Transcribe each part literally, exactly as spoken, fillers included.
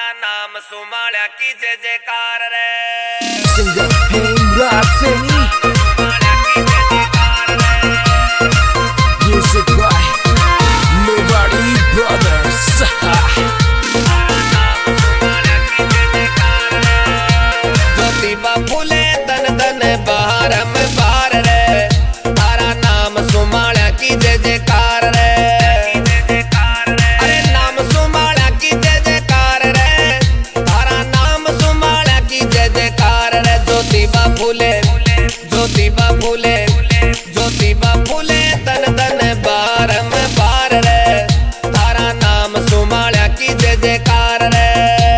तारा नाम सुमाळ्या की जय जयकार रे Singer Hemratseni Music by Nobody Brothers Jyotiba Phule तन तन बारम बार रे तारा नाम सुमाळ्या की जय जयकार रे अरे नाम सुमाळ्या की जय जयकार रे तारा नाम सुमाळ्या की जय जयकार रे ज्योतिबा फूले ज्योतिबा फूले ज्योतिबा फूले तन तन बारम बार रे तारा नाम सुमाळ्या की जय जयकार रे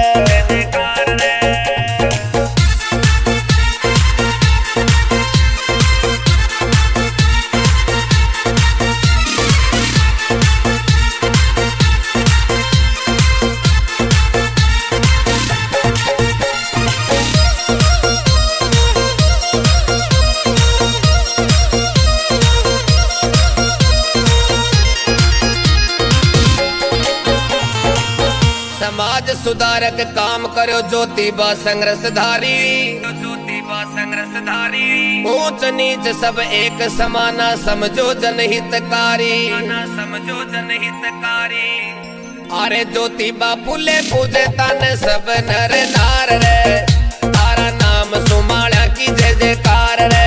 समाज सुधारक काम करो ज्योतिबा संघर्षधारी ज्योतिबा संघर्षधारी ऊंच नीच सब एक समाना समझो जनहितकारी समझो जनहितकारी अरे ज्योतिबा फूले पूजे तन सब नर नार रे तारा नाम सुमाळ्या की जय जयकार रे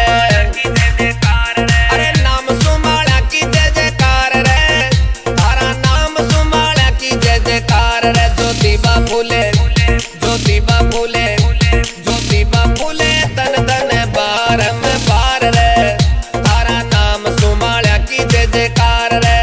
अरे नाम सुमाळ्या की जय जयकार रे तारा नाम सुमाळ्या की जय जयकार रे ज्योतिबा फूले ज्योतिबा फूले ज्योतिबा फूले तन तन बारम बार रे तारा नाम सुमाळ्या की जय जयकार रे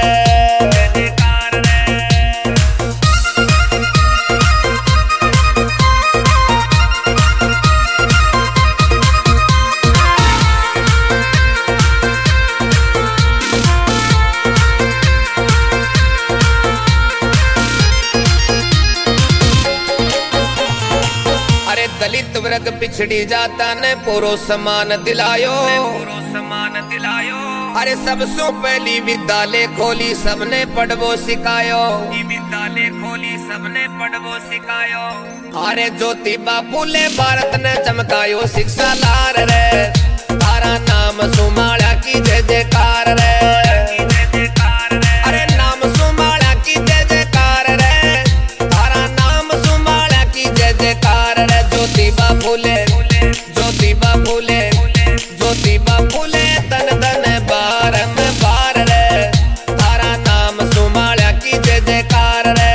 दलित वर्ग पिछड़ी जाता ने पूरो समान दिलायो पूरो समान दिलायो अरे सबसो पहली विद्यालय खोली सबने पढ़वो सिखायो विद्यालय खोली सबने पढ़वो सिखायो अरे ज्योतिबा फूले भारत ने चमकायो शिक्षा लार रे तारा नाम सुमाळ्या की जय जयकार रे अरे नाम सुमाळ्या की जय जयकार रे तारा नाम सुमाळ्या की जय जयकार रे ज्योतिबा फूले ज्योतिबा फूले ज्योतिबा फूले तन तन बारम बार रे तारा नाम सुमाळ्या की जय जयकार रे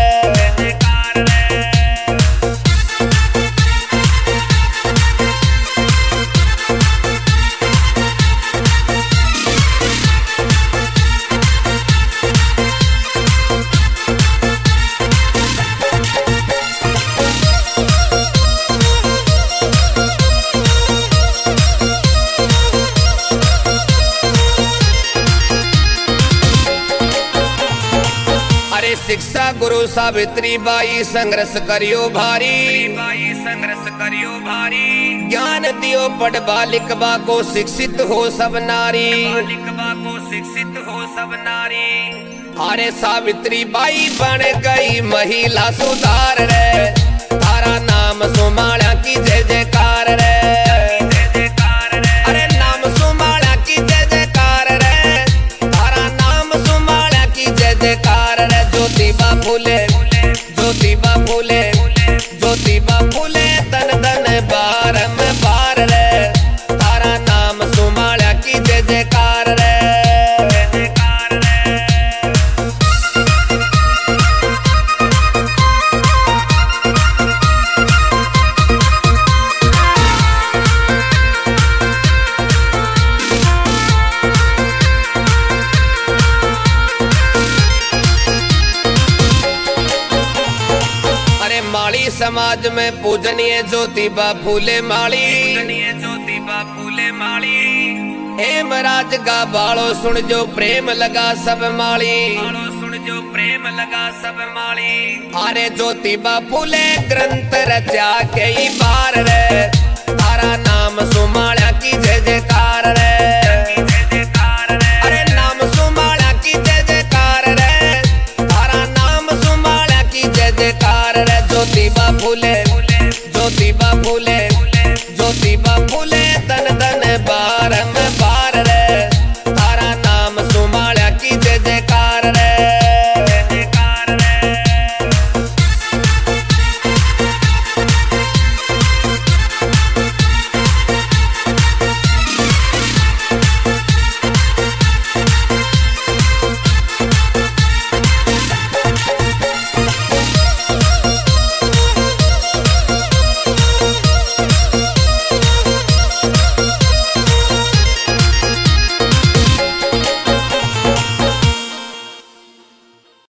शिक्षा गुरु सावित्री बाई संघर्ष करियो भारी बाई संघर्ष करियो भारी ज्ञान दियो पढ़वा लिखवा को शिक्षित हो सब नारी लिखवा को शिक्षित हो सब नारी अरे सावित्री बाई बन गई महिला सुधार रे तारा नाम सुमाळ्या की जय जयकार रे अरे नाम सुमाळ्या की जय जयकार रे तारा नाम सुमाळ्या की जय जयकार रे ज्योतिबा फूले ज्योतिबा फूले ज्योतिबा फूले तन तन बारम बार रे तारा नाम सुमाळ्या की जय जयकार रे समाज में पूजनीय ज्योतिबा फूले माली ज्योतिबा फूले माली हेमराज का बालो सुन जो प्रेम लगा सब माली सुन जो प्रेम लगा सब माली अरे ज्योतिबा फूले ग्रंथ रचा कई बार रे तारा नाम सुमाळ्या की जय जयकार रे अरे नाम सुमाळ्या की जय जयकार रे तारा नाम सुमाळ्या की जय जयकार रे ज्योतिबा फूले ज्योतिबा फूले ज्योतिबा फूले तन तन बा